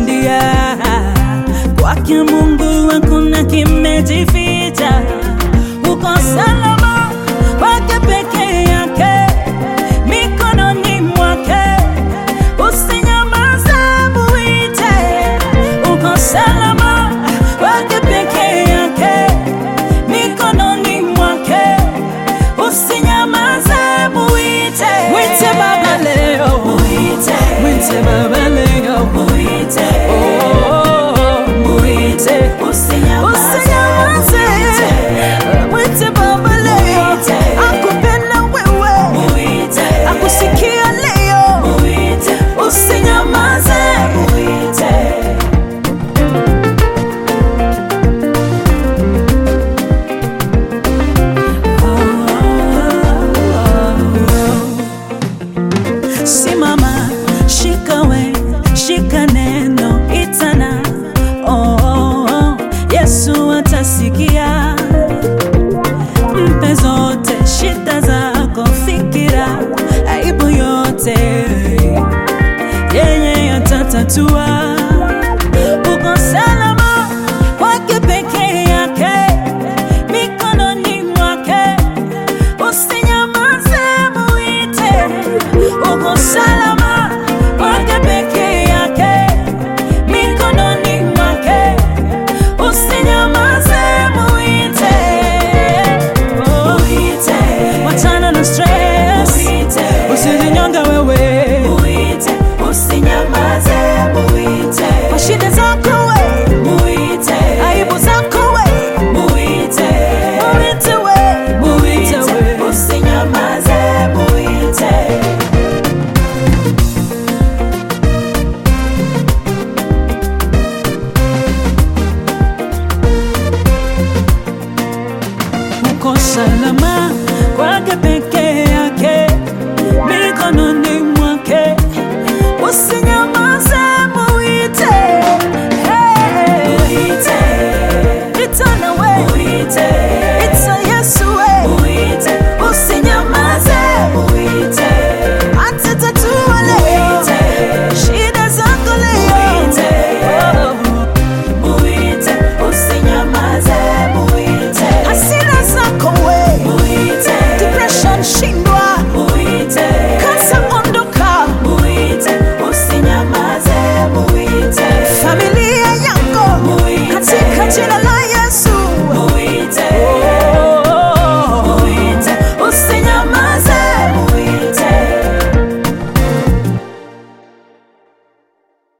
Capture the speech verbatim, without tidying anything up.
umeshindia. Kwake Mungu hakuna kimejificha. Uko salama kwake peke yake, mikononi mwake. Usinyamaze, muite. Uko salama kwake peke yake, mikononi mwake. Usinyamaze, muite. Muite Baba leo, muite. Muite Baba leo, muite. Oh, muite. Usinyamaze, muite Baba leo. Akupenda wewe, muite. Akusikia leo, muite. Usinyamaze, muite. Simama, shika we, shika neno, itana. Oh, oh, oh, Yesu atasikia. Mpe zote shida zako, fikira aibu yote, yeye atatatua.